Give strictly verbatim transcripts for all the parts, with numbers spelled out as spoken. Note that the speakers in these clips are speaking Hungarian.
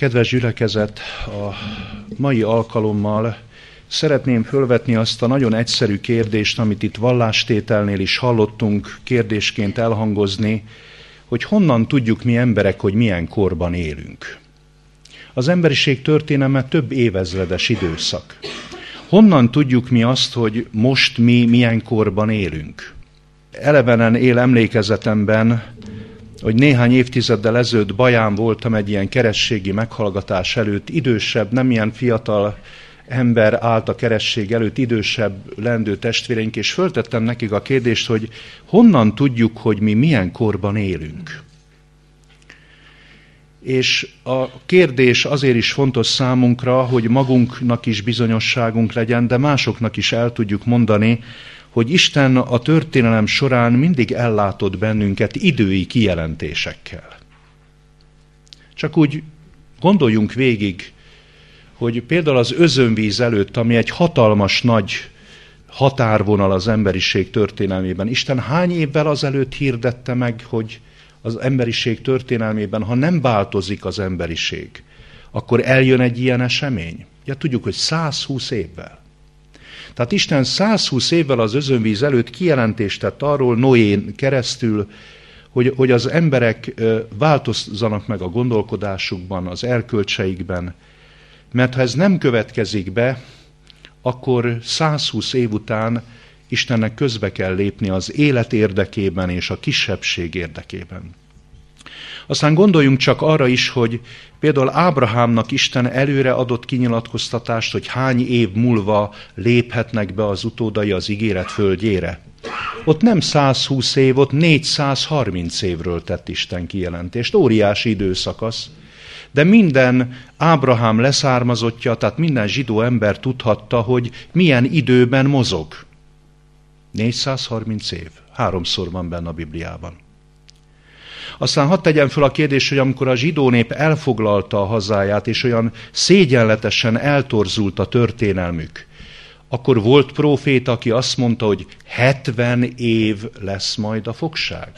Kedves gyülekezet, a mai alkalommal szeretném fölvetni azt a nagyon egyszerű kérdést, amit itt vallástételnél is hallottunk kérdésként elhangozni, hogy honnan tudjuk mi emberek, hogy milyen korban élünk. Az emberiség történelme több évezredes időszak. Honnan tudjuk mi azt, hogy most mi milyen korban élünk? Elevenen él emlékezetemben, hogy néhány évtizeddel ezelőtt Baján voltam egy ilyen kerességi meghallgatás előtt, idősebb, nem ilyen fiatal ember állt a keresség előtt, idősebb lendő testvéreink, és föltettem nekik a kérdést, hogy honnan tudjuk, hogy mi milyen korban élünk. És a kérdés azért is fontos számunkra, hogy magunknak is bizonyosságunk legyen, de másoknak is el tudjuk mondani, hogy Isten a történelem során mindig ellátott bennünket idői kijelentésekkel. Csak úgy gondoljunk végig, hogy például az özönvíz előtt, ami egy hatalmas nagy határvonal az emberiség történelmében, Isten hány évvel azelőtt hirdette meg, hogy az emberiség történelmében, ha nem változik az emberiség, akkor eljön egy ilyen esemény? Ja, tudjuk, hogy száz húsz évvel. Tehát Isten száz húsz évvel az özönvíz előtt kijelentést tett arról Noén keresztül, hogy, hogy az emberek változzanak meg a gondolkodásukban, az erkölcseikben, mert ha ez nem következik be, akkor száz húsz év után Istennek közbe kell lépni az élet érdekében és a kisebbség érdekében. Aztán gondoljunk csak arra is, hogy például Ábrahámnak Isten előre adott kinyilatkoztatást, hogy hány év múlva léphetnek be az utódai az ígéret földjére. Ott nem száz húsz év, ott négyszázharminc évről tett Isten kijelentést, óriási időszakasz. De minden Ábrahám leszármazottja, tehát minden zsidó ember tudhatta, hogy milyen időben mozog. négyszázharminc év. Háromszor van benne a Bibliában. Aztán hadd tegyem fel a kérdést, hogy amikor a zsidó nép elfoglalta a hazáját, és olyan szégyenletesen eltorzult a történelmük, akkor volt próféta, aki azt mondta, hogy hetven év lesz majd a fogság.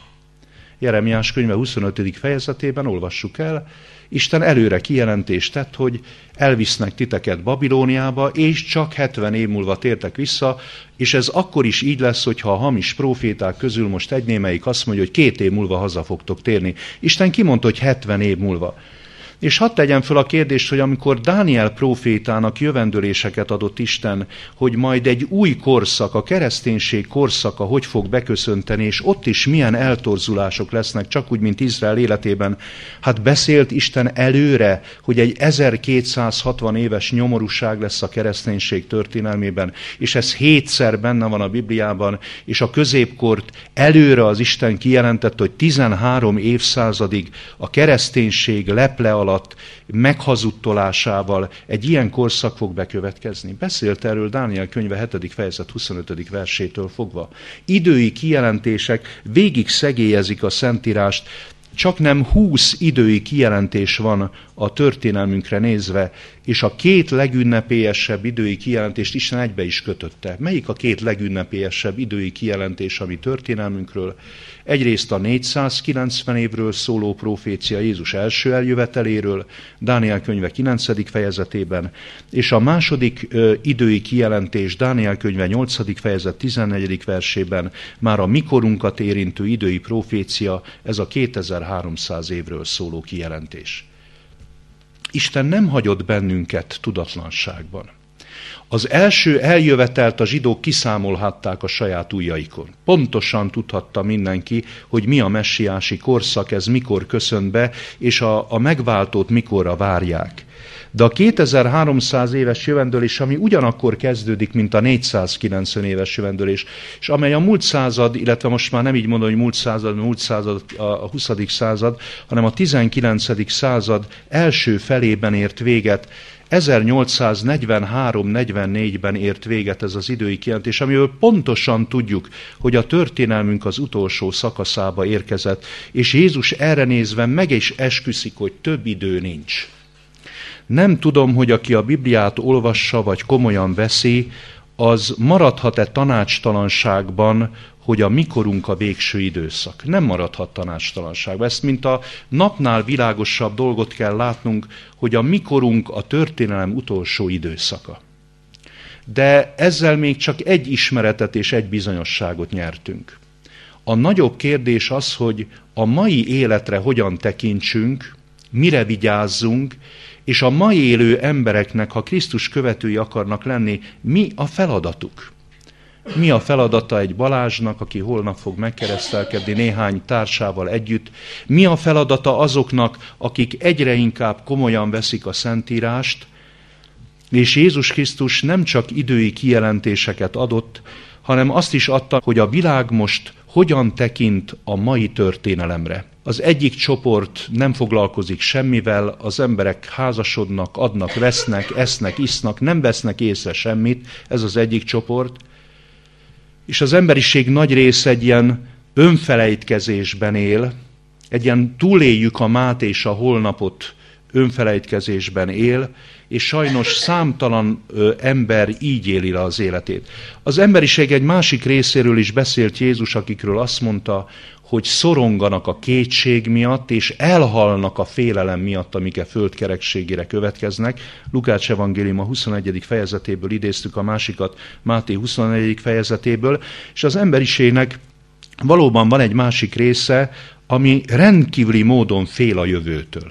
Jeremiás könyve huszonötödik fejezetében olvassuk el, Isten előre kijelentést tett, hogy elvisznek titeket Babilóniába, és csak hetven év múlva tértek vissza, és ez akkor is így lesz, hogyha a hamis próféták közül most egy némelyik azt mondja, hogy két év múlva haza fogtok térni. Isten kimondta, hogy hetven év múlva. És hadd tegyem föl a kérdést, hogy amikor Dániel prófétának jövendőléseket adott Isten, hogy majd egy új korszak, a kereszténység korszaka hogy fog beköszönteni, és ott is milyen eltorzulások lesznek, csak úgy, mint Izrael életében, hát beszélt Isten előre, hogy egy ezerkétszázhatvan éves nyomorúság lesz a kereszténység történelmében, és ez hétszer benne van a Bibliában, és a középkort előre az Isten kijelentett, hogy tizenhárom évszázadig a kereszténység leple alatt meghazudtolásával egy ilyen korszak fog bekövetkezni. Beszélt erről Dániel könyve hetedik fejezet huszonötödik versétől fogva. Idői kijelentések végig szegélyezik a Szentírást, csak nem húsz idői kijelentés van a történelmünkre nézve, és a két legünnepélyesebb idői kijelentést Isten egybe is kötötte. Melyik a két legünnepélyesebb idői kijelentés, ami történelmünkről? Egyrészt a négyszázkilencven évről szóló profécia Jézus első eljöveteléről, Dániel könyve kilencedik fejezetében, és a második ö, idői kijelentés Dániel könyve nyolcadik fejezet tizennegyedik versében már a mikorunkat érintő idői profécia, ez a kétezer-háromszáz évről szóló kijelentés. Isten nem hagyott bennünket tudatlanságban. Az első eljövetelt a zsidók kiszámolhatták a saját ujjaikon. Pontosan tudhatta mindenki, hogy mi a messiási korszak, ez mikor köszönt be, és a, a megváltót mikorra várják. De a kétezer-háromszáz éves jövendőlés, ami ugyanakkor kezdődik, mint a négyszázkilencven éves jövendőlés, és amely a múlt század, illetve most már nem így mondom, hogy múlt század, múlt század, a huszadik század, hanem a tizenkilencedik század első felében ért véget, ezernyolcszáznegyvenhárom negyvennégyben ért véget ez az idői kijelentés, amiről pontosan tudjuk, hogy a történelmünk az utolsó szakaszába érkezett, és Jézus erre nézve meg is esküszik, hogy több idő nincs. Nem tudom, hogy aki a Bibliát olvassa, vagy komolyan veszi, az maradhat-e tanácstalanságban, hogy a mikorunk a végső időszak. Nem maradhat tanácstalanságba. Ezt, mint a napnál világosabb dolgot kell látnunk, hogy a mikorunk a történelem utolsó időszaka. De ezzel még csak egy ismeretet és egy bizonyosságot nyertünk. A nagyobb kérdés az, hogy a mai életre hogyan tekintsünk, mire vigyázzunk, és a mai élő embereknek, ha Krisztus követői akarnak lenni, mi a feladatuk? Mi a feladata egy Balázsnak, aki holnap fog megkeresztelkedni néhány társával együtt? Mi a feladata azoknak, akik egyre inkább komolyan veszik a Szentírást, és Jézus Krisztus nem csak idői kijelentéseket adott, hanem azt is adta, hogy a világ most hogyan tekint a mai történelemre. Az egyik csoport nem foglalkozik semmivel, az emberek házasodnak, adnak, vesznek, esznek, isznak, nem vesznek észre semmit, ez az egyik csoport. És az emberiség nagy része egy ilyen önfelejtkezésben él, egy ilyen túléljük a mát és a holnapot önfelejtkezésben él, és sajnos számtalan ö, ember így éli le az életét. Az emberiség egy másik részéről is beszélt Jézus, akikről azt mondta, hogy szoronganak a kétség miatt, és elhalnak a félelem miatt, amik a föld kerekségére következnek. Lukács evangélium a huszonegyedik fejezetéből idéztük a másikat, Máté huszonegyedik fejezetéből, és az emberiségnek valóban van egy másik része, ami rendkívüli módon fél a jövőtől.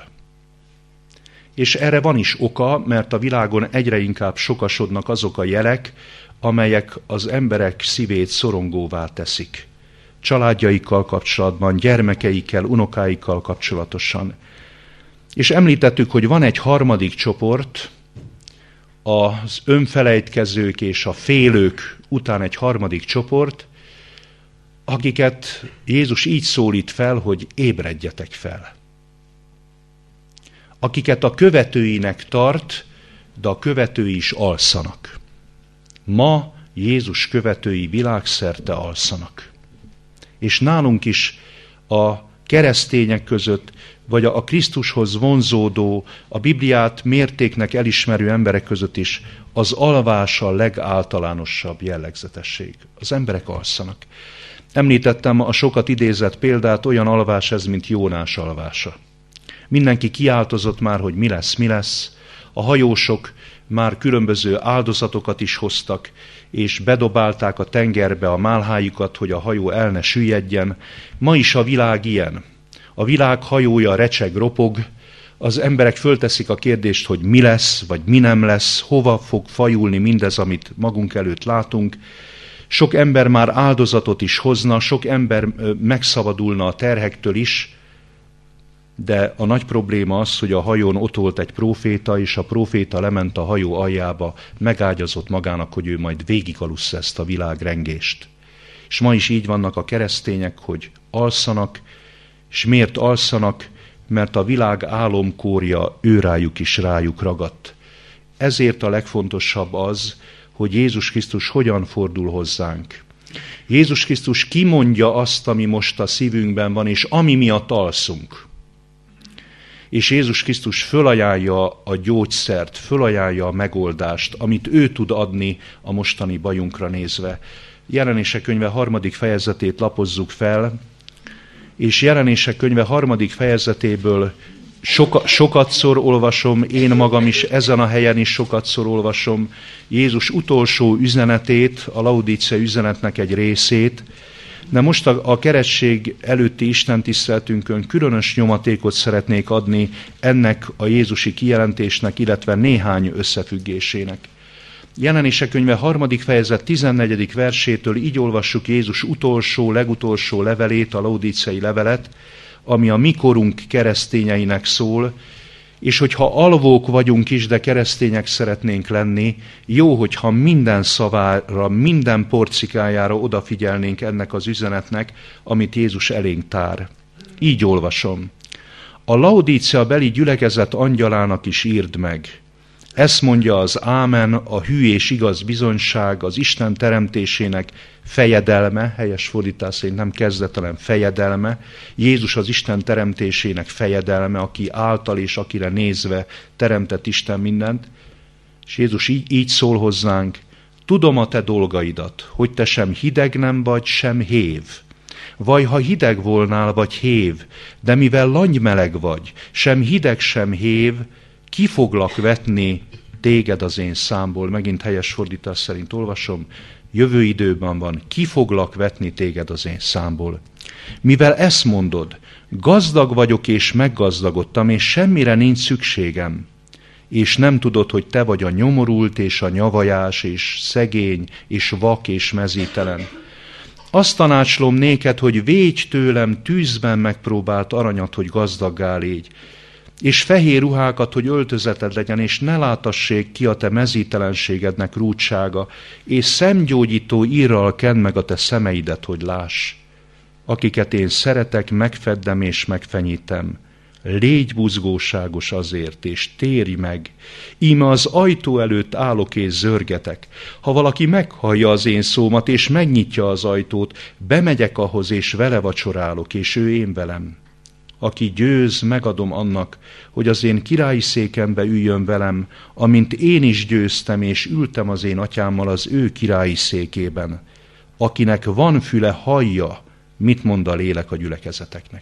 És erre van is oka, mert a világon egyre inkább sokasodnak azok a jelek, amelyek az emberek szívét szorongóvá teszik. Családjaikkal kapcsolatban, gyermekeikkel, unokáikkal kapcsolatosan. És említettük, hogy van egy harmadik csoport, az önfelejtkezők és a félők után egy harmadik csoport, akiket Jézus így szólít fel, hogy ébredjetek fel. Akiket a követőinek tart, de a követői is alszanak. Ma Jézus követői világszerte alszanak. És nálunk is a keresztények között, vagy a Krisztushoz vonzódó, a Bibliát mértéknek elismerő emberek között is az alvás a legáltalánosabb jellegzetesség. Az emberek alszanak. Említettem a sokat idézett példát, olyan alvás ez, mint Jónás alvása. Mindenki kiáltozott már, hogy mi lesz, mi lesz. A hajósok már különböző áldozatokat is hoztak, és bedobálták a tengerbe a málhájukat, hogy a hajó el ne süllyedjen. Ma is a világ ilyen. A világ hajója recseg, ropog, az emberek fölteszik a kérdést, hogy mi lesz, vagy mi nem lesz, hova fog fajulni mindez, amit magunk előtt látunk. Sok ember már áldozatot is hozna, sok ember megszabadulna a terhektől is, de a nagy probléma az, hogy a hajón ott volt egy próféta, és a próféta lement a hajó aljába, megágyazott magának, hogy ő majd végigalussza ezt a világrengést. És ma is így vannak a keresztények, hogy alszanak, és miért alszanak? Mert a világ álomkórja őrájuk is rájuk ragadt. Ezért a legfontosabb az, hogy Jézus Krisztus hogyan fordul hozzánk. Jézus Krisztus kimondja azt, ami most a szívünkben van, és ami miatt alszunk. És Jézus Krisztus fölajánlja a gyógyszert, fölajánlja a megoldást, amit ő tud adni a mostani bajunkra nézve. Jelenések könyve harmadik fejezetét lapozzuk fel, és Jelenések könyve harmadik fejezetéből soka, sokatszor olvasom, én magam is ezen a helyen is sokatszor olvasom Jézus utolsó üzenetét, a Laodicea üzenetnek egy részét, de most a, a keresztség előtti istentiszteletünkön különös nyomatékot szeretnék adni ennek a jézusi kijelentésnek, illetve néhány összefüggésének. Jelenések könyve harmadik fejezet tizennegyedik versétől így olvassuk Jézus utolsó, legutolsó levelét, a laodiceai levelet, ami a mikorunk keresztényeinek szól, és hogyha alvók vagyunk is, de keresztények szeretnénk lenni, jó, hogyha minden szavára, minden porcikájára odafigyelnénk ennek az üzenetnek, amit Jézus elénk tár. Így olvasom. A Laodicea beli gyülekezet angyalának is írd meg. Ezt mondja az Ámen, a hű és igaz bizonyság, az Isten teremtésének fejedelme, helyes fordítás szerint nem kezdet, hanem fejedelme. Jézus az Isten teremtésének fejedelme, aki által és akire nézve teremtett Isten mindent. És Jézus így, így szól hozzánk, tudom a te dolgaidat, hogy te sem hideg nem vagy, sem hév. Vaj, ha hideg volnál, vagy hév, de mivel langymeleg vagy, sem hideg, sem hév, ki foglak vetni téged az én számból. Megint helyes fordítás szerint olvasom, jövő időben van, ki foglak vetni téged az én számból. Mivel ezt mondod, gazdag vagyok és meggazdagodtam, és semmire nincs szükségem, és nem tudod, hogy te vagy a nyomorult, és a nyavajás, és szegény, és vak, és mezítelen. Azt tanácslom néked, hogy védj tőlem tűzben megpróbált aranyat, hogy gazdaggá légy, és fehér ruhákat, hogy öltözeted legyen, és ne látassék ki a te mezítelenségednek rúdsága, és szemgyógyító írral kend meg a te szemeidet, hogy láss. Akiket én szeretek, megfeddem és megfenyítem. Légy buzgóságos azért, és térj meg. Íme az ajtó előtt állok és zörgetek. Ha valaki meghallja az én szómat, és megnyitja az ajtót, bemegyek ahhoz, és vele vacsorálok, és ő én velem. Aki győz, megadom annak, hogy az én királyi székembe üljön velem, amint én is győztem, és ültem az én atyámmal az ő királyi székében. Akinek van füle, hallja, mit mond a lélek a gyülekezeteknek.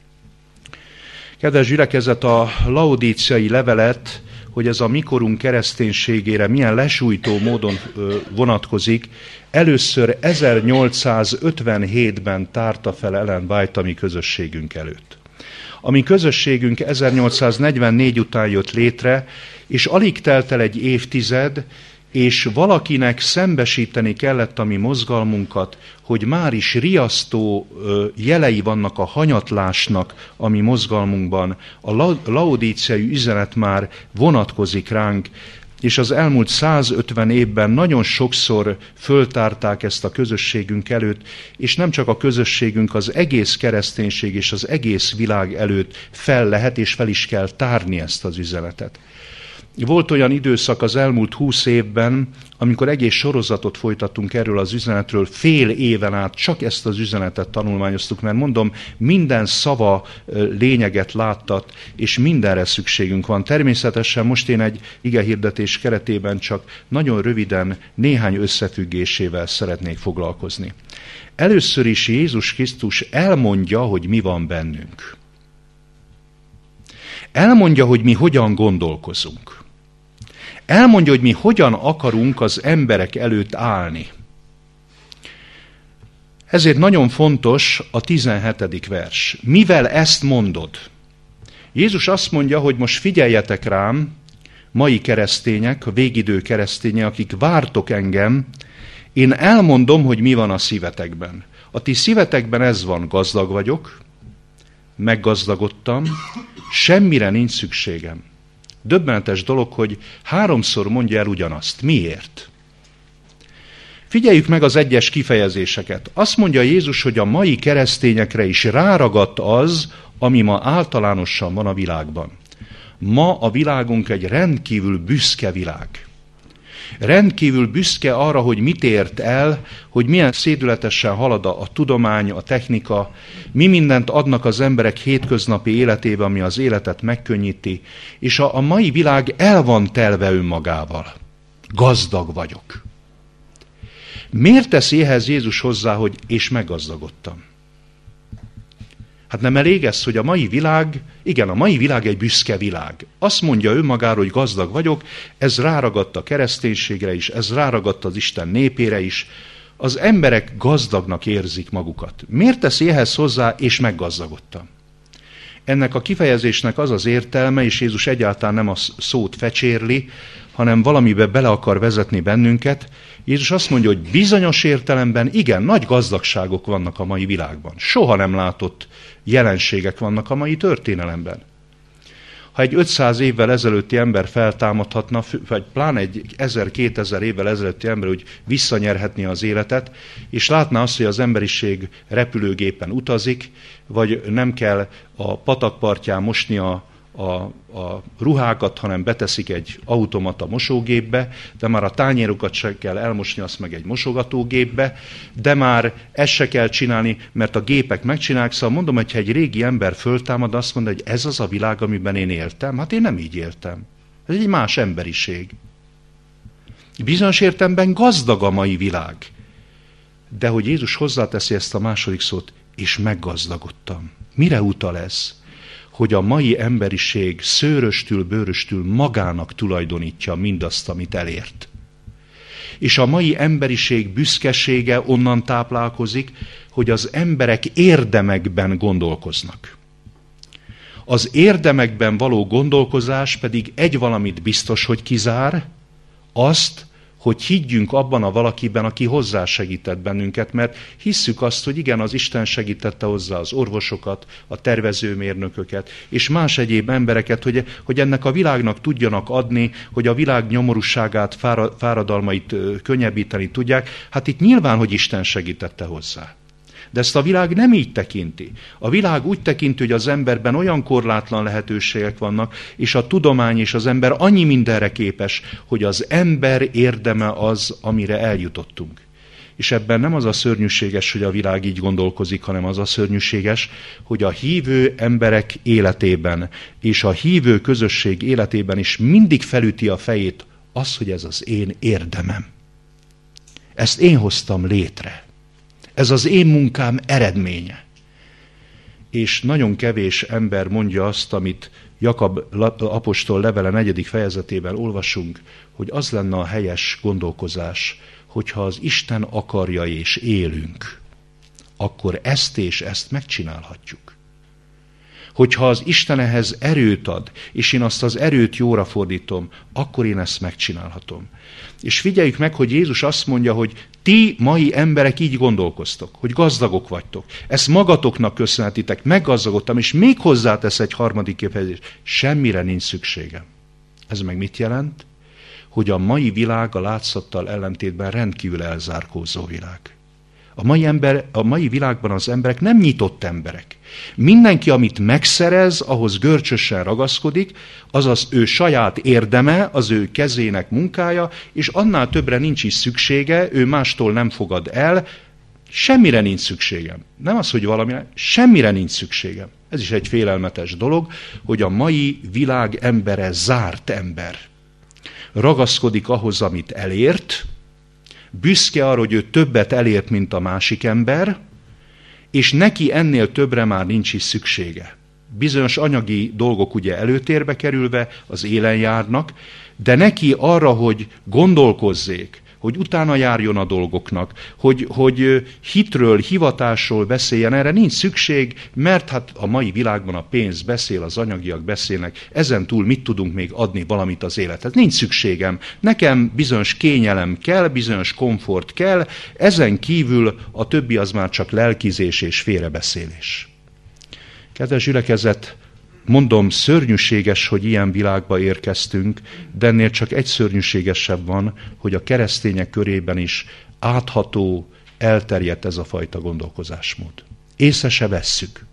Kedves gyülekezet, a laodíciai levelet, hogy ez a mikorunk kereszténységére milyen lesújtó módon vonatkozik, először ezernyolcszázötvenhétben tárta fel Ellen White a mi közösségünk előtt. A mi közösségünk ezernyolcszáznegyvennégy után jött létre, és alig telt el egy évtized, és valakinek szembesíteni kellett a mi mozgalmunkat, hogy már is riasztó jelei vannak a hanyatlásnak a mi mozgalmunkban. A laodíciai üzenet már vonatkozik ránk, és az elmúlt százötven évben nagyon sokszor föltárták ezt a közösségünk előtt, és nem csak a közösségünk, az egész kereszténység és az egész világ előtt fel lehet és fel is kell tárni ezt az üzenetet. Volt olyan időszak az elmúlt húsz évben, amikor egész sorozatot folytattunk erről az üzenetről, fél éven át csak ezt az üzenetet tanulmányoztuk, mert mondom, minden szava lényeget láttat, és mindenre szükségünk van. Természetesen most én egy igehirdetés keretében csak nagyon röviden néhány összefüggésével szeretnék foglalkozni. Először is Jézus Krisztus elmondja, hogy mi van bennünk. Elmondja, hogy mi hogyan gondolkozunk. Elmondja, hogy mi hogyan akarunk az emberek előtt állni. Ezért nagyon fontos a tizenhetedik vers. Mivel ezt mondod? Jézus azt mondja, hogy most figyeljetek rám, mai keresztények, a végidő keresztények, akik vártok engem, én elmondom, hogy mi van a szívetekben. A ti szívetekben ez van, gazdag vagyok, meggazdagodtam, semmire nincs szükségem. Döbbenetes dolog, hogy háromszor mondja el ugyanazt. Miért? Figyeljük meg az egyes kifejezéseket. Azt mondja Jézus, hogy a mai keresztényekre is ráragadt az, ami ma általánosan van a világban. Ma a világunk egy rendkívül büszke világ. Rendkívül büszke arra, hogy mit ért el, hogy milyen szédületesen halad a tudomány, a technika, mi mindent adnak az emberek hétköznapi életébe, ami az életet megkönnyíti, és a, a mai világ el van telve önmagával. Gazdag vagyok. Miért teszi ehhez Jézus hozzá, hogy és meggazdagodtam? Hát nem elég ez, hogy a mai világ, igen, a mai világ egy büszke világ. Azt mondja önmagáról, hogy gazdag vagyok, ez ráragadt a kereszténységre is, ez ráragadt az Isten népére is. Az emberek gazdagnak érzik magukat. Miért teszi ehhez hozzá, és meggazdagodtam? Ennek a kifejezésnek az az értelme, és Jézus egyáltalán nem a szót fecsérli, hanem valamibe bele akar vezetni bennünket. Jézus azt mondja, hogy bizonyos értelemben igen, nagy gazdagságok vannak a mai világban. Soha nem látott jelenségek vannak a mai történelemben. Ha egy ötszáz évvel ezelőtti ember feltámadhatna, vagy pláne egy ezer-kétezer évvel ezelőtti ember úgy visszanyerhetné az életet, és látná azt, hogy az emberiség repülőgépen utazik, vagy nem kell a patakpartján mosni a A, a ruhákat, hanem beteszik egy automata mosógépbe, de már a tányérokat se kell elmosni, azt meg egy mosogatógépbe, de már ezt se kell csinálni, mert a gépek megcsinálják. Szóval mondom, hogy ha egy régi ember föltámad, azt mondja, hogy ez az a világ, amiben én éltem. Hát én nem így éltem. Ez egy más emberiség. Bizonyos értelemben gazdag a mai világ. De hogy Jézus hozzáteszi ezt a második szót, és meggazdagodtam. Mire utal ez? Hogy a mai emberiség szőröstül, bőröstül magának tulajdonítja mindazt, amit elért. És a mai emberiség büszkesége onnan táplálkozik, hogy az emberek érdemekben gondolkoznak. Az érdemekben való gondolkozás pedig egy valamit biztos, hogy kizár, azt, hogy higgyünk abban a valakiben, aki hozzásegített bennünket, mert hisszük azt, hogy igen, az Isten segítette hozzá az orvosokat, a tervezőmérnököket, és más egyéb embereket, hogy, hogy ennek a világnak tudjanak adni, hogy a világ nyomorúságát, fáradalmait könnyebbíteni tudják. Hát itt nyilván, hogy Isten segítette hozzá. De ezt a világ nem így tekinti. A világ úgy tekinti, hogy az emberben olyan korlátlan lehetőségek vannak, és a tudomány és az ember annyi mindenre képes, hogy az ember érdeme az, amire eljutottunk. És ebben nem az a szörnyűséges, hogy a világ így gondolkozik, hanem az a szörnyűséges, hogy a hívő emberek életében és a hívő közösség életében is mindig felüti a fejét az, hogy ez az én érdemem. Ezt én hoztam létre. Ez az én munkám eredménye. És nagyon kevés ember mondja azt, amit Jakab apostol levele negyedik fejezetében olvasunk, hogy az lenne a helyes gondolkozás, hogyha az Isten akarja és élünk, akkor ezt és ezt megcsinálhatjuk. Hogyha az Isten ehhez erőt ad, és én azt az erőt jóra fordítom, akkor én ezt megcsinálhatom. És figyeljük meg, hogy Jézus azt mondja, hogy ti mai emberek így gondolkoztok, hogy gazdagok vagytok. Ezt magatoknak köszönhetitek, meggazdagodtam, és még hozzátesz egy harmadik kifejezést. Semmire nincs szükségem. Ez meg mit jelent? Hogy a mai világ a látszattal ellentétben rendkívül elzárkózó világ. A mai, ember, a mai világban az emberek nem nyitott emberek. Mindenki, amit megszerez, ahhoz görcsösen ragaszkodik, az az ő saját érdeme, az ő kezének munkája, és annál többre nincs is szüksége, ő mástól nem fogad el, semmire nincs szükségem. Nem az, hogy valamire, semmire nincs szükségem. Ez is egy félelmetes dolog, hogy a mai világ embere zárt ember. Ragaszkodik ahhoz, amit elért, büszke arra, hogy ő többet elért, mint a másik ember, és neki ennél többre már nincs is szüksége. Bizonyos anyagi dolgok ugye előtérbe kerülve az élen járnak, de neki arra, hogy gondolkozzék, hogy utána járjon a dolgoknak, hogy, hogy hitről, hivatásról beszéljen, erre nincs szükség, mert hát a mai világban a pénz beszél, az anyagiak beszélnek, ezen túl mit tudunk még adni valamit az élethez? Nincs szükségem. Nekem bizonyos kényelem kell, bizonyos komfort kell, ezen kívül a többi az már csak lelkizés és félrebeszélés. Kedves gyülekezet, mondom, szörnyűséges, hogy ilyen világba érkeztünk, de ennél csak egy szörnyűségesebb van, hogy a keresztények körében is átható, elterjedt ez a fajta gondolkozásmód. Észre se vesszük.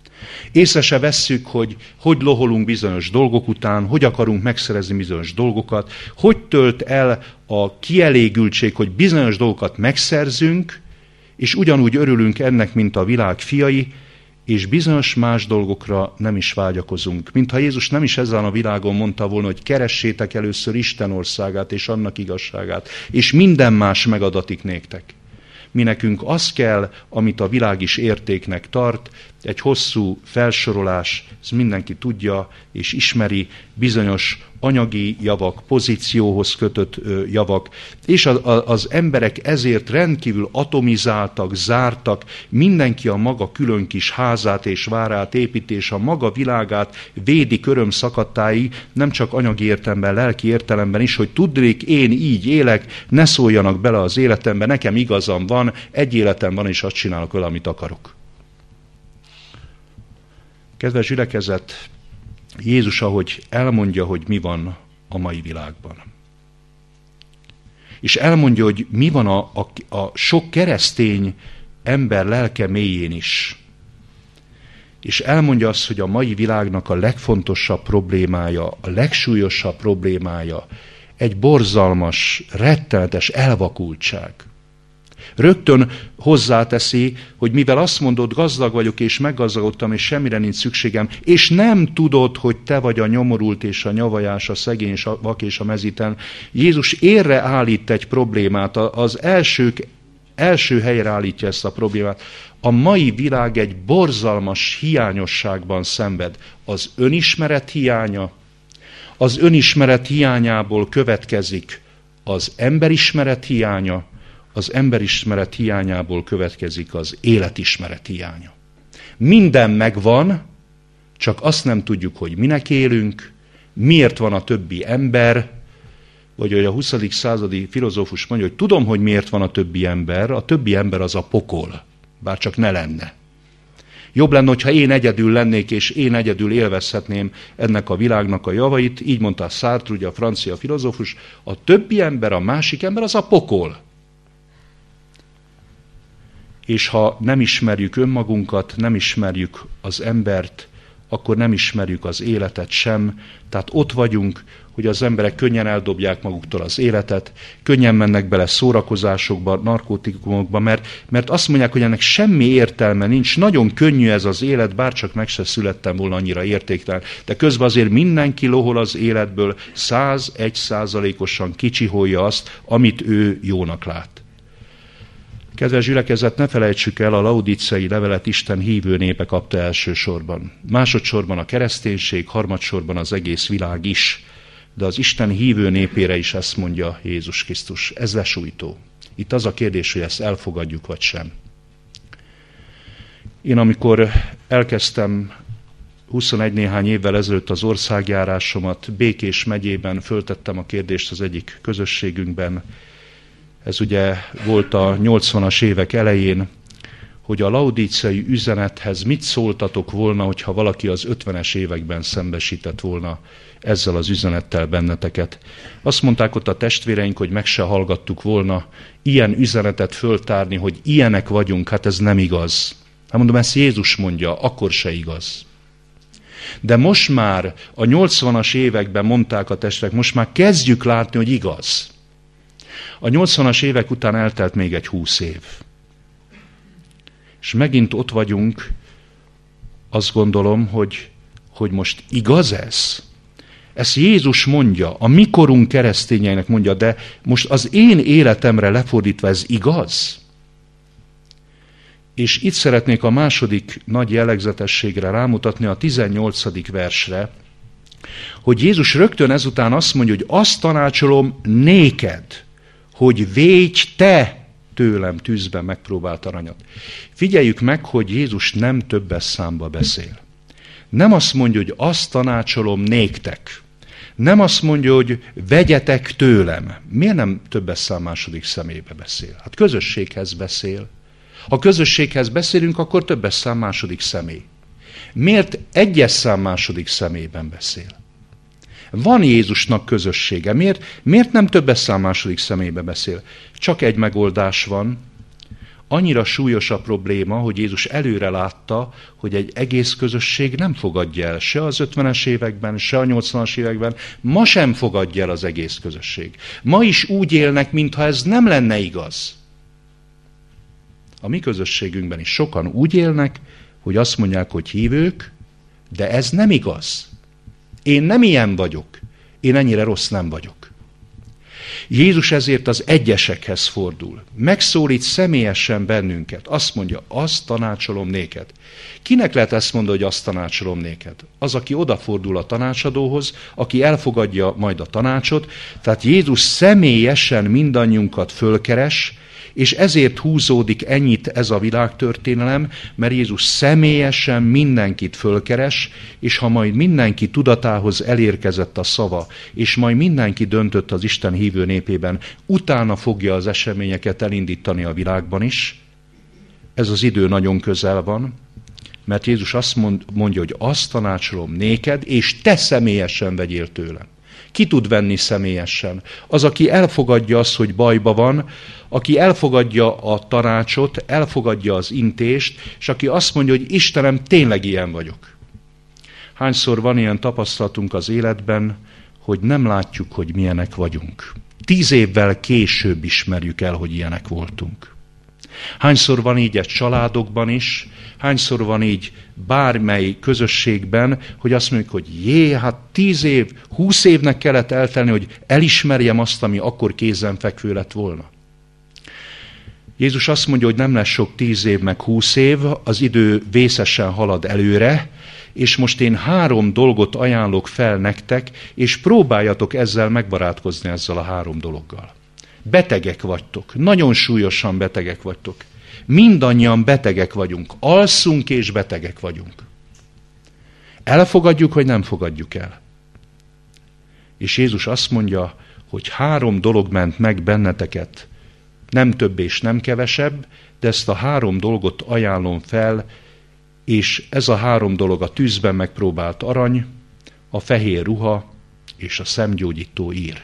Észre se vesszük, hogy hogy loholunk bizonyos dolgok után, hogy akarunk megszerezni bizonyos dolgokat, hogy tölt el a kielégültség, hogy bizonyos dolgokat megszerzünk, és ugyanúgy örülünk ennek, mint a világ fiai, és bizonyos más dolgokra nem is vágyakozunk. Mintha Jézus nem is ezen a világon mondta volna, hogy keressétek először Isten országát és annak igazságát, és minden más megadatik néktek. Mi nekünk az kell, amit a világ is értéknek tart, egy hosszú felsorolás, ezt mindenki tudja és ismeri, bizonyos anyagi javak, pozícióhoz kötött javak, és az emberek ezért rendkívül atomizáltak, zártak, mindenki a maga külön kis házát és várát épít, és a maga világát védi köröm szakadtáig, nem csak anyagi értelemben, lelki értelemben is, hogy tudnék, én így élek, ne szóljanak bele az életembe, nekem igazam van, egy életem van, és azt csinálok vele, amit akarok. Kedves gyülekezet, Jézus, ahogy elmondja, hogy mi van a mai világban. És elmondja, hogy mi van a, a, a sok keresztény ember lelke mélyén is. És elmondja azt, hogy a mai világnak a legfontosabb problémája, a legsúlyosabb problémája egy borzalmas, rettenetes elvakultság. Rögtön hozzáteszi, hogy mivel azt mondod, gazdag vagyok és meggazdagodtam, és semmire nincs szükségem, és nem tudod, hogy te vagy a nyomorult és a nyavajás, a szegény, a vak és a mezítelen. Jézus érre állít egy problémát, az elsők, első helyre állítja ezt a problémát. A mai világ egy borzalmas hiányosságban szenved. Az önismeret hiánya, az önismeret hiányából következik az emberismeret hiánya, az emberismeret hiányából következik az életismeret hiánya. Minden megvan, csak azt nem tudjuk, hogy minek élünk, miért van a többi ember, vagy hogy a huszadik századi filozófus mondja, hogy tudom, hogy miért van a többi ember, a többi ember az a pokol, bár csak ne lenne. Jobb lenne, hogyha én egyedül lennék, és én egyedül élvezhetném ennek a világnak a javait, így mondta Sartre, ugye a francia filozófus, a többi ember, a másik ember az a pokol. És ha nem ismerjük önmagunkat, nem ismerjük az embert, akkor nem ismerjük az életet sem. Tehát ott vagyunk, hogy az emberek könnyen eldobják maguktól az életet, könnyen mennek bele szórakozásokba, narkotikumokba, mert, mert azt mondják, hogy ennek semmi értelme nincs, nagyon könnyű ez az élet, bárcsak meg se születtem volna annyira értéktelen. De közben azért mindenki lohol az életből, százegy százalékosan kicsiholja azt, amit ő jónak lát. Kedves gyülekezet, ne felejtsük el, a laudicei levelet Isten hívő népe kapta elsősorban. Másodszorban a kereszténység, harmadsorban az egész világ is. De az Isten hívő népére is ezt mondja Jézus Krisztus. Ez lesújtó. Itt az a kérdés, hogy ezt elfogadjuk vagy sem. Én amikor elkezdtem huszonegy néhány évvel ezelőtt az országjárásomat, Békés megyében föltettem a kérdést az egyik közösségünkben. Ez ugye volt a nyolcvanas évek elején, hogy a laudíciai üzenethez mit szóltatok volna, hogyha valaki az ötvenes években szembesített volna ezzel az üzenettel benneteket. Azt mondták ott a testvéreink, hogy meg se hallgattuk volna ilyen üzenetet föltárni, hogy ilyenek vagyunk, hát ez nem igaz. Hát mondom, ezt Jézus mondja, akkor se igaz. De most már a nyolcvanas években mondták a testvérek, most már kezdjük látni, hogy igaz. A nyolcvanas évek után eltelt még egy húsz év. És megint ott vagyunk, azt gondolom, hogy, hogy most igaz ez? Ezt Jézus mondja, a mi korunk keresztényeinek mondja, de most az én életemre lefordítva ez igaz? És itt szeretnék a második nagy jellegzetességre rámutatni, a tizennyolcadik versre, hogy Jézus rögtön ezután azt mondja, hogy azt tanácsolom néked, hogy védj te tőlem tűzben megpróbált aranyat. Figyeljük meg, hogy Jézus nem többes számba beszél. Nem azt mondja, hogy azt tanácsolom néktek. Nem azt mondja, hogy vegyetek tőlem. Miért nem többes szám második szemébe beszél? Hát közösséghez beszél. Ha közösséghez beszélünk, akkor többes szám második személy. Miért egyes szám második személyben beszél? Van Jézusnak közössége. Miért, miért nem többes szám második személybe beszél? Csak egy megoldás van. Annyira súlyos a probléma, hogy Jézus előre látta, hogy egy egész közösség nem fogadja el se az ötvenes években, se a nyolcvanas években, ma sem fogadja el az egész közösség. Ma is úgy élnek, mintha ez nem lenne igaz. A mi közösségünkben is sokan úgy élnek, hogy azt mondják, hogy hívők, de ez nem igaz. Én nem ilyen vagyok. Én ennyire rossz nem vagyok. Jézus ezért az egyesekhez fordul. Megszólít személyesen bennünket. Azt mondja, azt tanácsolom néked. Kinek lehet ezt mondani, hogy azt tanácsolom néked? Az, aki odafordul a tanácsadóhoz, aki elfogadja majd a tanácsot. Tehát Jézus személyesen mindannyiunkat fölkeres, és ezért húzódik ennyit ez a világtörténelem, mert Jézus személyesen mindenkit fölkeres, és ha majd mindenki tudatához elérkezett a szava, és majd mindenki döntött az Isten hívő népében, utána fogja az eseményeket elindítani a világban is. Ez az idő nagyon közel van, mert Jézus azt mondja, hogy azt tanácsolom néked, és te személyesen vegyél tőlem. Ki tud venni személyesen? Az, aki elfogadja azt, hogy bajba van, aki elfogadja a tanácsot, elfogadja az intést, és aki azt mondja, hogy Istenem, tényleg ilyen vagyok. Hányszor van ilyen tapasztalatunk az életben, hogy nem látjuk, hogy milyenek vagyunk. Tíz évvel később ismerjük el, hogy ilyenek voltunk. Hányszor van így egy családokban is, hányszor van így bármely közösségben, hogy azt mondjuk, hogy jé, hát tíz év, húsz évnek kellett eltelni, hogy elismerjem azt, ami akkor kézenfekvő lett volna. Jézus azt mondja, hogy nem lesz sok tíz év, meg húsz év, az idő vészesen halad előre, és most én három dolgot ajánlok fel nektek, és próbáljatok ezzel megbarátkozni ezzel a három dologgal. Betegek vagytok, nagyon súlyosan betegek vagytok. Mindannyian betegek vagyunk, alszunk és betegek vagyunk. Elfogadjuk, vagy nem fogadjuk el? És Jézus azt mondja, hogy három dolog ment meg benneteket, nem több és nem kevesebb, de ezt a három dolgot ajánlom fel, és ez a három dolog a tűzben megpróbált arany, a fehér ruha és a szemgyógyító ír.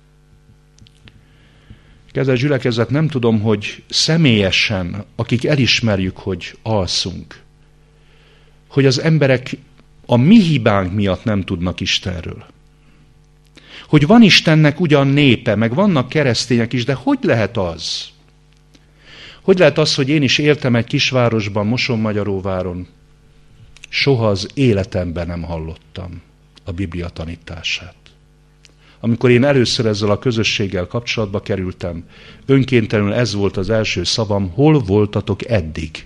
Kedves gyülekezet, nem tudom, hogy személyesen, akik elismerjük, hogy alszunk, hogy az emberek a mi hibánk miatt nem tudnak Istenről. Hogy van Istennek ugyan népe, meg vannak keresztények is, de hogy lehet az? Hogy lehet az, hogy én is éltem egy kisvárosban, Mosonmagyaróváron, soha az életemben nem hallottam a Biblia tanítását. Amikor én először ezzel a közösséggel kapcsolatba kerültem, önkéntelenül ez volt az első szavam, hol voltatok eddig?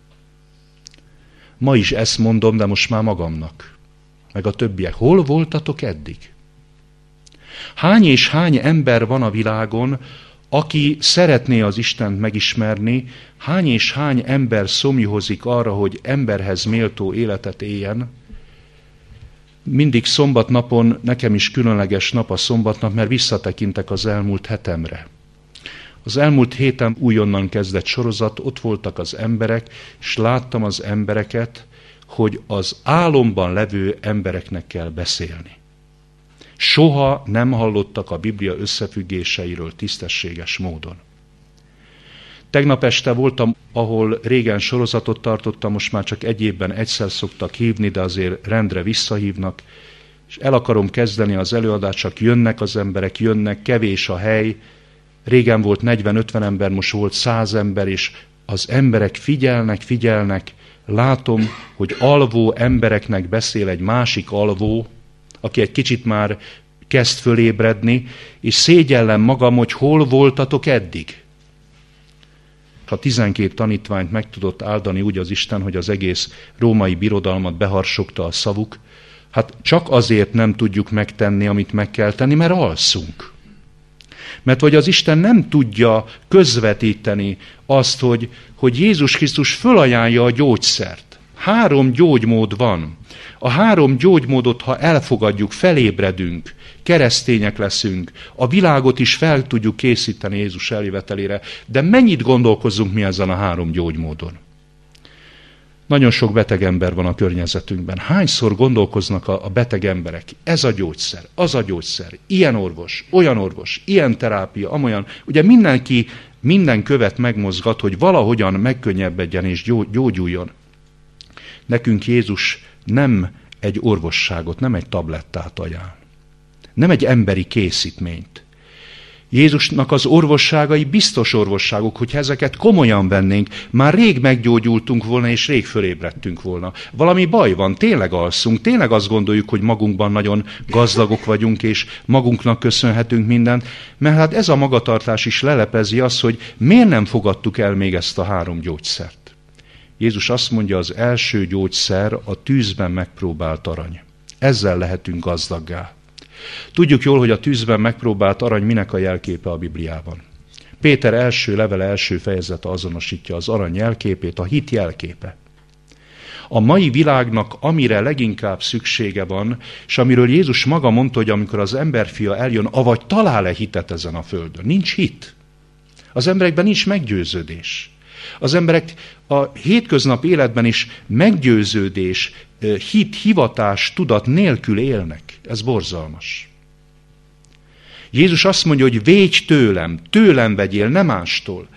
Ma is ezt mondom, de most már magamnak, meg a többiek. Hol voltatok eddig? Hány és hány ember van a világon, aki szeretné az Istent megismerni, hány és hány ember szomjuhozik arra, hogy emberhez méltó életet éljen. Mindig szombatnapon, nekem is különleges nap a szombatnap, mert visszatekintek az elmúlt hetemre. Az elmúlt héten újonnan kezdett sorozat, ott voltak az emberek, és láttam az embereket, hogy az álomban levő embereknek kell beszélni. Soha nem hallottak a Biblia összefüggéseiről tisztességes módon. Tegnap este voltam, ahol régen sorozatot tartottam, most már csak egy évben egyszer szoktak hívni, de azért rendre visszahívnak, és el akarom kezdeni az előadást, csak jönnek az emberek, jönnek, kevés a hely, régen volt negyven-ötven ember, most volt száz ember, és az emberek figyelnek, figyelnek, látom, hogy alvó embereknek beszél egy másik alvó, aki egy kicsit már kezd fölébredni, és szégyellem magam, hogy hol voltatok eddig. Ha tizenkét tanítványt meg tudott áldani úgy az Isten, hogy az egész római birodalmat beharsogta a szavuk, hát csak azért nem tudjuk megtenni, amit meg kell tenni, mert alszunk. Mert hogy az Isten nem tudja közvetíteni azt, hogy, hogy Jézus Krisztus fölajánlja a gyógyszert. Három gyógymód van. A három gyógymódot, ha elfogadjuk, felébredünk, keresztények leszünk, a világot is fel tudjuk készíteni Jézus eljövetelére, de mennyit gondolkozzunk mi ezen a három gyógymódon? Nagyon sok beteg ember van a környezetünkben. Hányszor gondolkoznak a, a beteg emberek? Ez a gyógyszer, az a gyógyszer, ilyen orvos, olyan orvos, ilyen terápia, amolyan. Ugye mindenki minden követ megmozgat, hogy valahogyan megkönnyebbedjen és gyógyuljon. Nekünk Jézus nem egy orvosságot, nem egy tablettát ajánl. Nem egy emberi készítményt. Jézusnak az orvosságai biztos orvosságok, hogyha ezeket komolyan vennénk, már rég meggyógyultunk volna, és rég fölébredtünk volna. Valami baj van, tényleg alszunk, tényleg azt gondoljuk, hogy magunkban nagyon gazdagok vagyunk, és magunknak köszönhetünk mindent, mert hát ez a magatartás is lelepezi azt, hogy miért nem fogadtuk el még ezt a három gyógyszert. Jézus azt mondja, az első gyógyszer a tűzben megpróbált arany. Ezzel lehetünk gazdaggá. Tudjuk jól, hogy a tűzben megpróbált arany minek a jelképe a Bibliában. Péter első levele első fejezete azonosítja az arany jelképét, a hit jelképe. A mai világnak amire leginkább szüksége van, és amiről Jézus maga mondta, hogy amikor az emberfia eljön, avagy talál-e hitet ezen a földön. Nincs hit. Az emberekben nincs meggyőződés. Az emberek a hétköznap életben is meggyőződés, hit, hivatás, tudat nélkül élnek. Ez borzalmas. Jézus azt mondja, hogy védj tőlem, tőlem vegyél, nem mástól.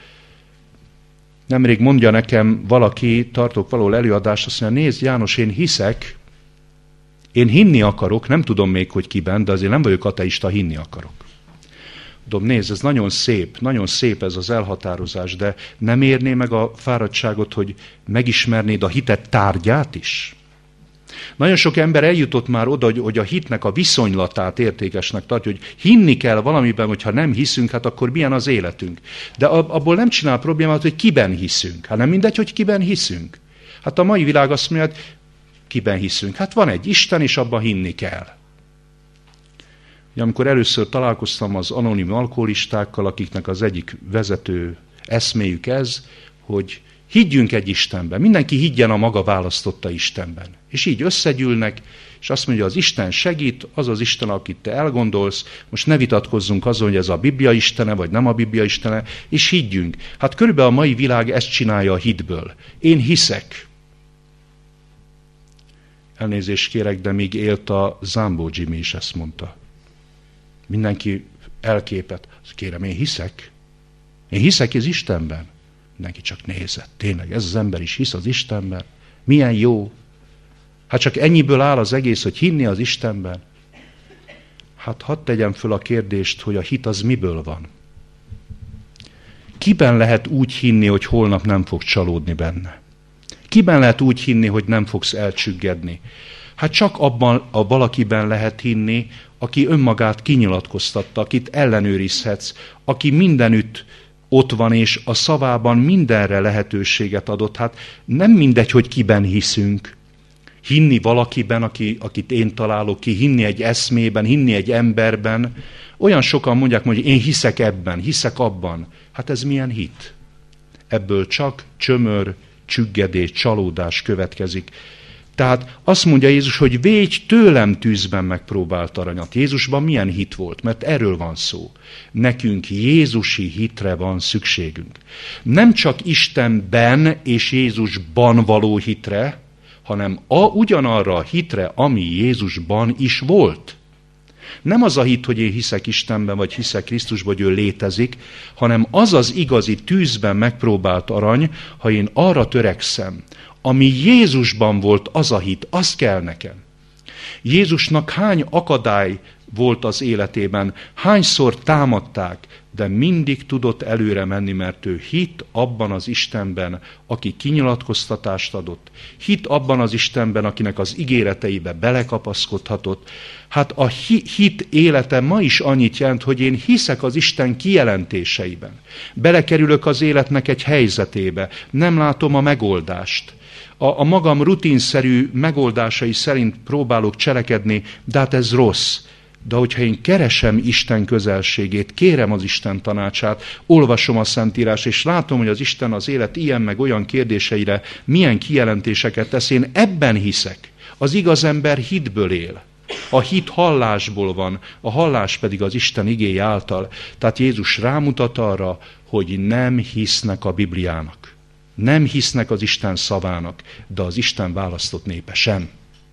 Nemrég mondja nekem valaki, tartok valahol előadást, azt mondja, nézd János, én hiszek, én hinni akarok, nem tudom még, hogy kiben, de azért nem vagyok ateista, hinni akarok. Dom, nézd, ez nagyon szép, nagyon szép ez az elhatározás, de nem érné meg a fáradtságot, hogy megismernéd a hitet tárgyát is? Nagyon sok ember eljutott már oda, hogy a hitnek a viszonylatát értékesnek tartja, hogy hinni kell valamiben, hogyha nem hiszünk, hát akkor milyen az életünk. De abból nem csinál problémát, hogy kiben hiszünk. Hát nem mindegy, hogy kiben hiszünk. Hát a mai világ azt mondja, hogy kiben hiszünk. Hát van egy Isten, és abban hinni kell. Amikor először találkoztam az anonim alkoholistákkal, akiknek az egyik vezető eszméjük ez, hogy higgyünk egy Istenben, mindenki higgyen a maga választotta Istenben. És így összegyűlnek, és azt mondja, az Isten segít, az az Isten, akit te elgondolsz, most ne vitatkozzunk azon, hogy ez a Biblia istene, vagy nem a Biblia istene, és higgyünk. Hát körülbelül a mai világ ezt csinálja a hitből. Én hiszek. Elnézést kérek, de még élt a Zambó Jimmy is ezt mondta. Mindenki elképet. Kérem, én hiszek. Én hiszek az Istenben. Mindenki csak nézett. Tényleg, ez az ember is hisz az Istenben. Milyen jó. Hát csak ennyiből áll az egész, hogy hinni az Istenben. Hát hadd tegyem föl a kérdést, hogy a hit az miből van. Kiben lehet úgy hinni, hogy holnap nem fog csalódni benne? Kiben lehet úgy hinni, hogy nem fogsz elcsüggedni? Hát csak abban a valakiben lehet hinni, aki önmagát kinyilatkoztatta, akit ellenőrizhetsz, aki mindenütt ott van, és a szavában mindenre lehetőséget adott. Hát nem mindegy, hogy kiben hiszünk. Hinni valakiben, aki, akit én találok ki, hinni egy eszmében, hinni egy emberben. Olyan sokan mondják, hogy én hiszek ebben, hiszek abban. Hát ez milyen hit? Ebből csak csömör, csüggedés, csalódás következik. Tehát azt mondja Jézus, hogy védj tőlem tűzben megpróbált aranyat. Jézusban milyen hit volt? Mert erről van szó. Nekünk jézusi hitre van szükségünk. Nem csak Istenben és Jézusban való hitre, hanem a, ugyanarra a hitre, ami Jézusban is volt. Nem az a hit, hogy én hiszek Istenben, vagy hiszek Krisztusban, hogy ő létezik, hanem az az igazi tűzben megpróbált arany, ha én arra törekszem, ami Jézusban volt, az a hit, az kell nekem. Jézusnak hány akadály volt az életében, hányszor támadták, de mindig tudott előre menni, mert ő hit abban az Istenben, aki kinyilatkoztatást adott, hit abban az Istenben, akinek az ígéreteibe belekapaszkodhatott. Hát a hit élete ma is annyit jelent, hogy én hiszek az Isten kijelentéseiben. Belekerülök az életnek egy helyzetébe, nem látom a megoldást. A, a magam rutinszerű megoldásai szerint próbálok cselekedni, de hát ez rossz. De hogyha én keresem Isten közelségét, kérem az Isten tanácsát, olvasom a Szentírás, és látom, hogy az Isten az élet ilyen meg olyan kérdéseire milyen kijelentéseket tesz, én ebben hiszek. Az igaz ember hitből él. A hit hallásból van, a hallás pedig az Isten igéje által. Tehát Jézus rámutat arra, hogy nem hisznek a Bibliának. Nem hisznek az Isten szavának, de az Isten választott népe sem.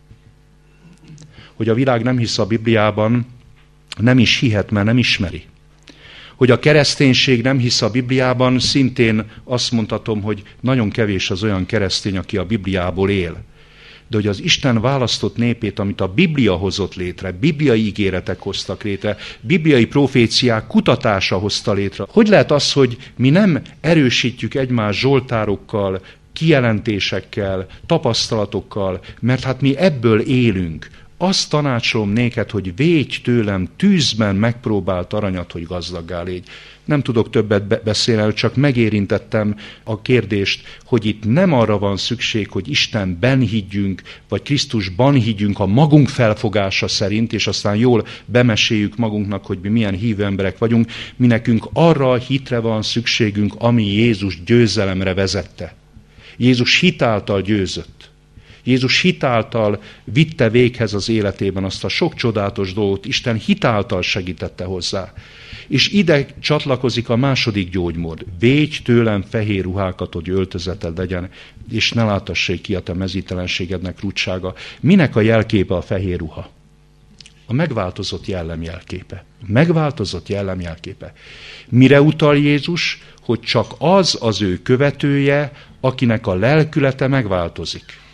Hogy a világ nem hisz a Bibliában, nem is hihet, mert nem ismeri. Hogy a kereszténység nem hisz a Bibliában, szintén azt mondhatom, hogy nagyon kevés az olyan keresztény, aki a Bibliából él. De hogy az Isten választott népét, amit a Biblia hozott létre, bibliai ígéretek hoztak létre, bibliai proféciák kutatása hozta létre. Hogy lehet az, hogy mi nem erősítjük egymás zsoltárokkal, kijelentésekkel, tapasztalatokkal, mert hát mi ebből élünk. Azt tanácsolom néked, hogy védj tőlem tűzben megpróbált aranyat, hogy gazdaggá légy. Nem tudok többet beszélni, csak megérintettem a kérdést, hogy itt nem arra van szükség, hogy Istenben higgyünk, vagy Krisztusban higgyünk a magunk felfogása szerint, és aztán jól bemeséljük magunknak, hogy mi milyen hívő emberek vagyunk. Mi nekünk arra a hitre van szükségünk, ami Jézus győzelemre vezette. Jézus hitáltal győzött. Jézus hitáltal vitte véghez az életében azt a sok csodálatos dolgot, Isten hitáltal segítette hozzá. És ide csatlakozik a második gyógymód. Védj tőlem fehér ruhákat, hogy öltözeted legyen, és ne látassék ki a te mezítelenségednek rúdsága. Minek a jelképe a fehér ruha? A megváltozott jellem jelképe. Megváltozott jellem jelképe. Mire utal Jézus? Hogy csak az az ő követője, akinek a lelkülete megváltozik.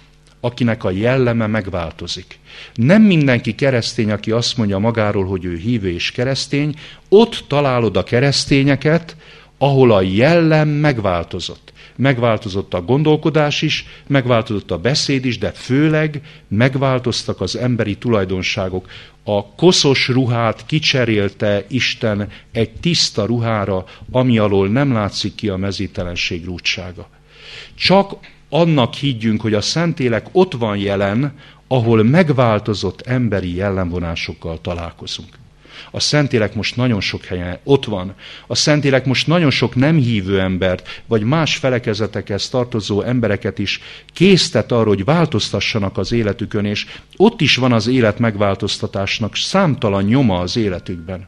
akinek a jelleme megváltozik. Nem mindenki keresztény, aki azt mondja magáról, hogy ő hívő és keresztény, ott találod a keresztényeket, ahol a jellem megváltozott. Megváltozott a gondolkodás is, megváltozott a beszéd is, de főleg megváltoztak az emberi tulajdonságok. A koszos ruhát kicserélte Isten egy tiszta ruhára, ami alól nem látszik ki a mezítelenség rúdsága. Csak annak higgyünk, hogy a Szentlélek ott van jelen, ahol megváltozott emberi jellemvonásokkal találkozunk. A Szentlélek most nagyon sok helyen ott van. A Szentlélek most nagyon sok nem hívő embert, vagy más felekezetekhez tartozó embereket is késztet arra, hogy változtassanak az életükön, és ott is van az élet megváltoztatásnak számtalan nyoma az életükben.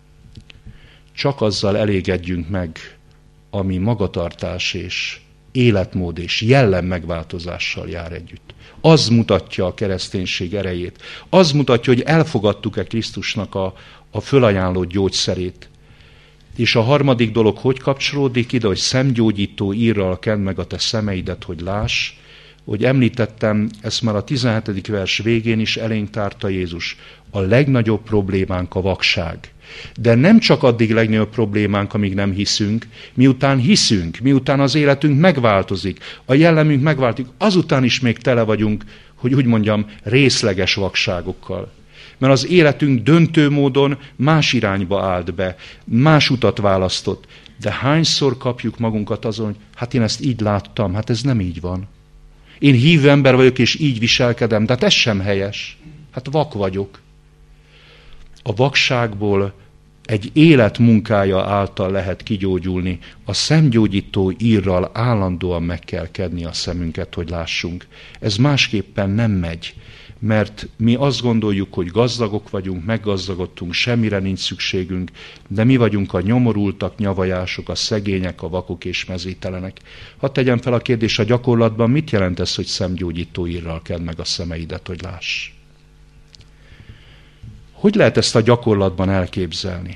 Csak azzal elégedjünk meg, ami magatartás és életmód és jellem megváltozással jár együtt. Az mutatja a kereszténység erejét. Az mutatja, hogy elfogadtuk-e Krisztusnak a, a fölajánlott gyógyszerét. És a harmadik dolog hogy kapcsolódik ide, hogy szemgyógyító írral kend meg a te szemeidet, hogy láss. Hogy említettem, ezt már a tizenhetedik vers végén is elénk tárta Jézus. A legnagyobb problémánk a vakság. De nem csak addig legnagyobb problémánk, amíg nem hiszünk, miután hiszünk, miután az életünk megváltozik, a jellemünk megváltozik, azután is még tele vagyunk, hogy úgy mondjam, részleges vakságokkal. Mert az életünk döntő módon más irányba állt be, más utat választott. De hányszor kapjuk magunkat azon, hogy hát én ezt így láttam, hát ez nem így van. Én hívő ember vagyok, és így viselkedem, de hát ez sem helyes. Hát vak vagyok. A vakságból egy élet munkája által lehet kigyógyulni. A szemgyógyító írral állandóan meg kell kedni a szemünket, hogy lássunk. Ez másképpen nem megy, mert mi azt gondoljuk, hogy gazdagok vagyunk, meggazdagodtunk, semmire nincs szükségünk, de mi vagyunk a nyomorultak, nyavajások, a szegények, a vakok és mezítelenek. Hadd tegyem fel a kérdést, a gyakorlatban mit jelent ez, hogy szemgyógyító írral kedd meg a szemeidet, hogy láss? Hogy lehet ezt a gyakorlatban elképzelni?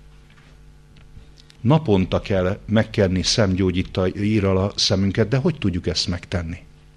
Naponta kell megkenni szemgyógyító írral a szemünket, de hogy tudjuk ezt megtenni?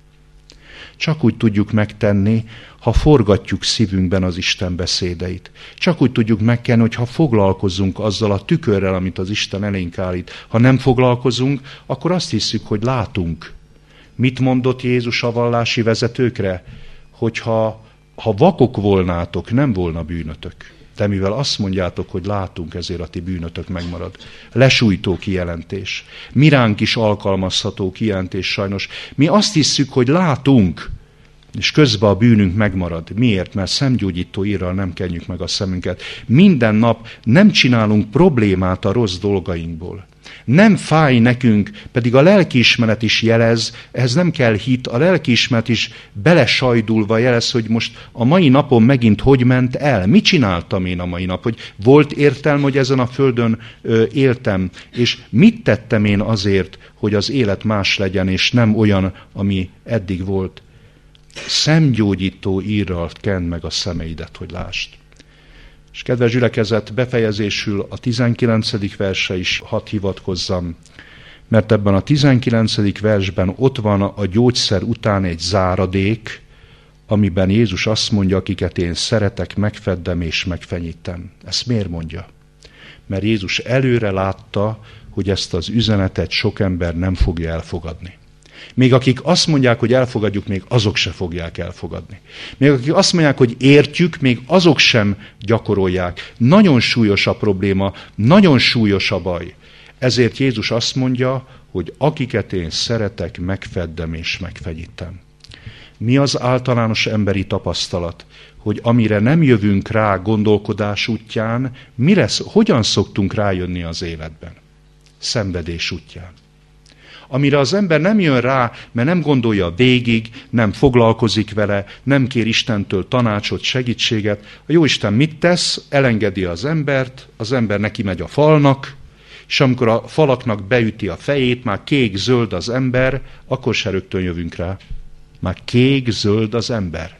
Csak úgy tudjuk megtenni, ha forgatjuk szívünkben az Isten beszédeit. Csak úgy tudjuk megkenni, hogyha foglalkozunk azzal a tükörrel, amit az Isten elénk állít. Ha nem foglalkozunk, akkor azt hiszük, hogy látunk. Mit mondott Jézus a vallási vezetőkre? Hogyha ha vakok volnátok, nem volna bűnötök. De mivel azt mondjátok, hogy látunk, ezért a ti bűnötök megmarad. Lesújtó kijelentés. Miránk is alkalmazható kijelentés sajnos. Mi azt hisszük, hogy látunk, és közben a bűnünk megmarad. Miért? Mert szemgyógyító írral nem kenjük meg a szemünket. Minden nap nem csinálunk problémát a rossz dolgainkból. Nem fáj nekünk, pedig a lelkiismeret is jelez, ehhez nem kell hit, a lelkiismeret is belesajdulva jelez, hogy most a mai napon megint hogy ment el, mit csináltam én a mai nap, hogy volt értelme, hogy ezen a földön ö, éltem, és mit tettem én azért, hogy az élet más legyen, és nem olyan, ami eddig volt. Szemgyógyító írral kend meg a szemeidet, hogy lásd. És kedves gyülekezet, befejezésül a tizenkilencedik verse is hadd hivatkozzam, mert ebben a tizenkilencedik versben ott van a gyógyszer után egy záradék, amiben Jézus azt mondja, akiket én szeretek, megfeddem és megfenyítem. Ezt miért mondja? Mert Jézus előre látta, hogy ezt az üzenetet sok ember nem fogja elfogadni. Még akik azt mondják, hogy elfogadjuk, még azok se fogják elfogadni. Még akik azt mondják, hogy értjük, még azok sem gyakorolják. Nagyon súlyos a probléma, nagyon súlyos a baj. Ezért Jézus azt mondja, hogy akiket én szeretek, megfeddem és megfenyítem. Mi az általános emberi tapasztalat, hogy amire nem jövünk rá gondolkodás útján, mire, hogyan szoktunk rájönni az életben? Szenvedés útján. Amire az ember nem jön rá, mert nem gondolja végig, nem foglalkozik vele, nem kér Istentől tanácsot, segítséget. A Jóisten mit tesz? Elengedi az embert, az ember neki megy a falnak, és amikor a falaknak beüti a fejét, már kék-zöld az ember, akkor se rögtön jövünk rá. Már kék-zöld az ember.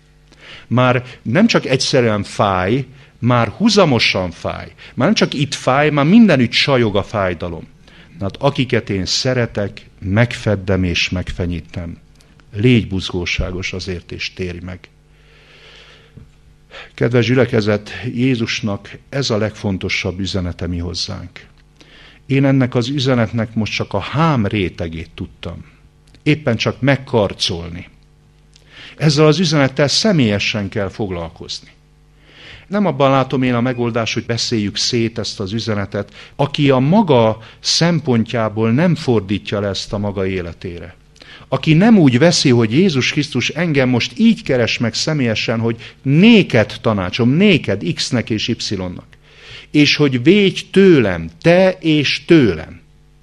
Már nem csak egyszerűen fáj, már huzamosan fáj. Már nem csak itt fáj, már mindenütt sajog a fájdalom. Hát akiket én szeretek, megfeddem és megfenyítem. légy buzgóságos azért, és térj meg. Kedves gyülekezet, Jézusnak ez a legfontosabb üzenete mi hozzánk. Én ennek az üzenetnek most csak a hám rétegét tudtam. Éppen csak megkarcolni. Ezzel az üzenettel személyesen kell foglalkozni. Nem abban látom én a megoldást, hogy beszéljük szét ezt az üzenetet, aki a maga szempontjából nem fordítja le ezt a maga életére. Aki nem úgy veszi, hogy Jézus Krisztus engem most így keres meg személyesen, hogy néked tanácsom, néked X-nek és Y-nak. És hogy védj tőlem, te és tőlem.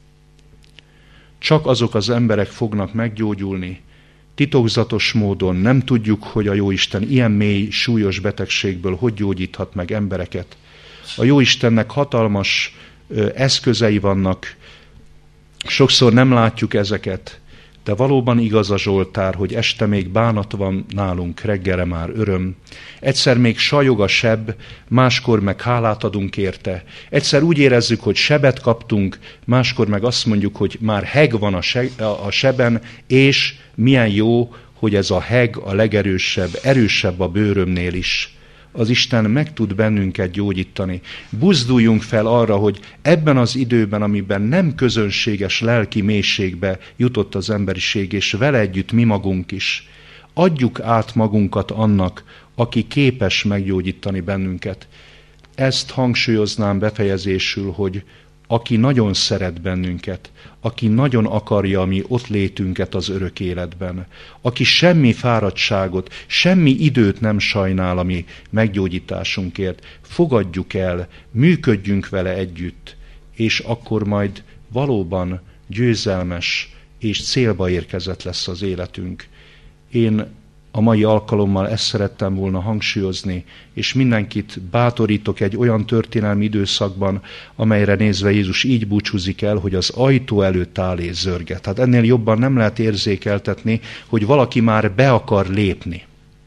Csak azok az emberek fognak meggyógyulni, titokzatos módon. Nem tudjuk, hogy a Jóisten ilyen mély, súlyos betegségből hogy gyógyíthat meg embereket. A Jóistennek hatalmas ö, eszközei vannak, sokszor nem látjuk ezeket, de valóban igaz a Zsoltár, hogy este még bánat van nálunk, reggelre már öröm. Egyszer még sajog a seb, máskor meg hálát adunk érte. Egyszer úgy érezzük, hogy sebet kaptunk, máskor meg azt mondjuk, hogy már heg van a, se- a seben, és milyen jó, hogy ez a heg a legerősebb, erősebb a bőrömnél is. Az Isten meg tud bennünket gyógyítani. Buzduljunk fel arra, hogy ebben az időben, amiben nem közönséges lelki mélységbe jutott az emberiség, és vele együtt mi magunk is, adjuk át magunkat annak, aki képes meggyógyítani bennünket. Ezt hangsúlyoznám befejezésül, hogy aki nagyon szeret bennünket, aki nagyon akarja a mi ott létünket az örök életben, aki semmi fáradtságot, semmi időt nem sajnál a mi meggyógyításunkért, fogadjuk el, működjünk vele együtt, és akkor majd valóban győzelmes és célba érkezett lesz az életünk. Én a mai alkalommal ezt szerettem volna hangsúlyozni, és mindenkit bátorítok egy olyan történelmi időszakban, amelyre nézve Jézus így búcsúzik el, hogy az ajtó előtt áll és zörget. Tehát ennél jobban nem lehet érzékeltetni, hogy valaki már be akar lépni,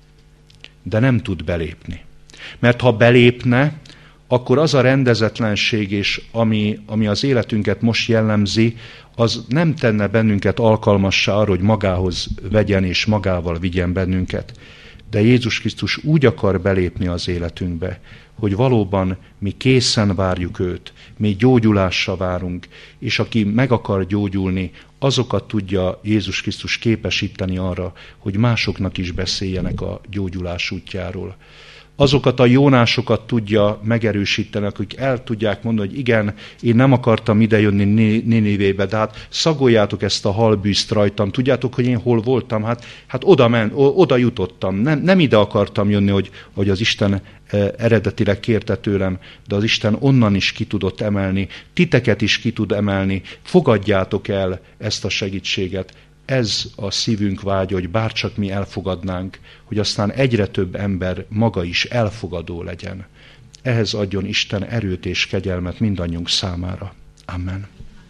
de nem tud belépni. Mert ha belépne, akkor az a rendezetlenség, és ami, ami az életünket most jellemzi, az nem tenne bennünket alkalmassá arra, hogy magához vegyen és magával vigyen bennünket. De Jézus Krisztus úgy akar belépni az életünkbe, hogy valóban mi készen várjuk őt, mi gyógyulásra várunk, és aki meg akar gyógyulni, azokat tudja Jézus Krisztus képesíteni arra, hogy másoknak is beszéljenek a gyógyulás útjáról. Azokat a jónásokat tudja megerősíteni, akik el tudják mondani, hogy igen, én nem akartam idejönni Ninivébe, de hát szagoljátok ezt a halbűzt rajtam. Tudjátok, hogy én hol voltam? Hát, hát oda, men, oda jutottam. Nem, nem ide akartam jönni, hogy, hogy az Isten eredetileg kérte tőlem, de az Isten onnan is ki tudott emelni, titeket is ki tud emelni. Fogadjátok el ezt a segítséget. Ez a szívünk vágya, hogy bárcsak mi elfogadnánk, hogy aztán egyre több ember maga is elfogadó legyen. Ehhez adjon Isten erőt és kegyelmet mindannyiunk számára. Amen.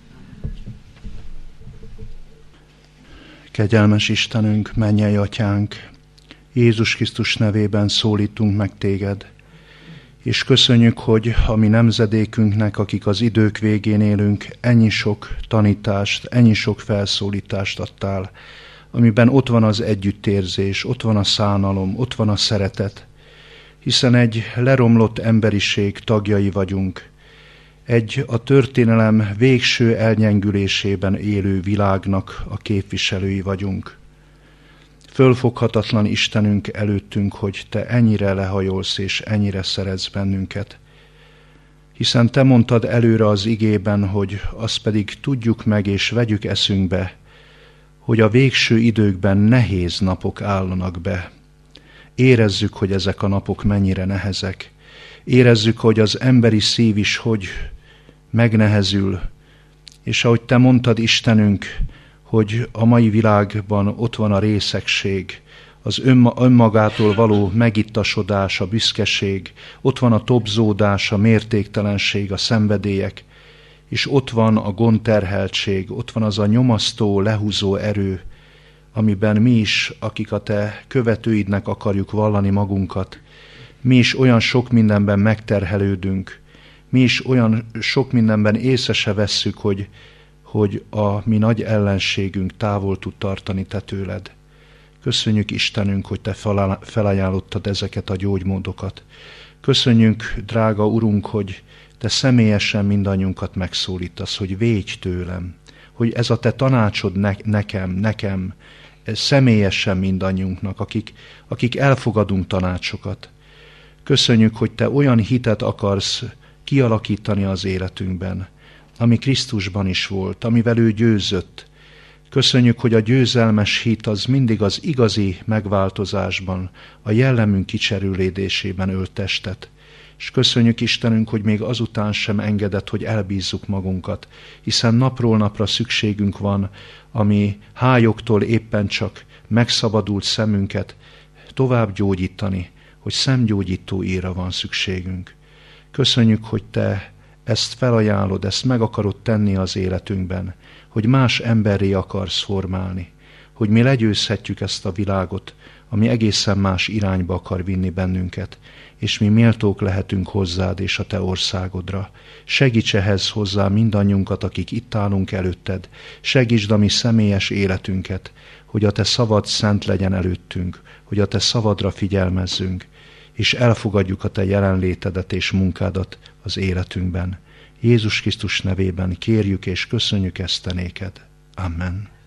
Kegyelmes Istenünk, mennyei Atyánk, Jézus Krisztus nevében szólítunk meg téged, és köszönjük, hogy a mi nemzedékünknek, akik az idők végén élünk, ennyi sok tanítást, ennyi sok felszólítást adtál, amiben ott van az együttérzés, ott van a szánalom, ott van a szeretet, hiszen egy leromlott emberiség tagjai vagyunk, egy a történelem végső elnyengülésében élő világnak a képviselői vagyunk. Fölfoghatatlan Istenünk előttünk, hogy te ennyire lehajolsz és ennyire szeretsz bennünket. Hiszen te mondtad előre az igében, hogy azt pedig tudjuk meg és vegyük eszünkbe, hogy a végső időkben nehéz napok állanak be. Érezzük, hogy ezek a napok mennyire nehezek. Érezzük, hogy az emberi szív is hogy megnehezül. És ahogy te mondtad, Istenünk, hogy a mai világban ott van a részegség, az önmagától való megittasodás, a büszkeség, ott van a tobzódás, a mértéktelenség, a szenvedélyek, és ott van a gondterheltség, ott van az a nyomasztó, lehúzó erő, amiben mi is, akik a te követőidnek akarjuk vallani magunkat, mi is olyan sok mindenben megterhelődünk, mi is olyan sok mindenben észre se vesszük, hogy hogy a mi nagy ellenségünk távol tud tartani te tőled. Köszönjük Istenünk, hogy Te felajánlottad ezeket a gyógymódokat. Köszönjük, drága Urunk, hogy Te személyesen mindannyiunkat megszólítasz, hogy védj tőlem, hogy ez a Te tanácsod ne, nekem, nekem, személyesen mindannyiunknak, akik, akik elfogadunk tanácsokat. Köszönjük, hogy Te olyan hitet akarsz kialakítani az életünkben, ami Krisztusban is volt, amivel ő győzött. Köszönjük, hogy a győzelmes hit az mindig az igazi megváltozásban, a jellemünk kicserülédésében ölt testet. És köszönjük Istenünk, hogy még azután sem engedett, hogy elbízzuk magunkat, hiszen napról napra szükségünk van, ami hályogtól éppen csak megszabadult szemünket tovább gyógyítani, hogy szemgyógyító íra van szükségünk. Köszönjük, hogy Te ezt felajánlod, ezt meg akarod tenni az életünkben, hogy más emberré akarsz formálni, hogy mi legyőzhetjük ezt a világot, ami egészen más irányba akar vinni bennünket, és mi méltók lehetünk hozzád és a Te országodra. Segíts ehhez hozzá mindannyiunkat, akik itt állunk előtted, segítsd a mi személyes életünket, hogy a Te szavad szent legyen előttünk, hogy a Te szavadra figyelmezzünk, és elfogadjuk a Te jelenlétedet és munkádat az életünkben. Jézus Krisztus nevében kérjük és köszönjük ezt te néked. Amen.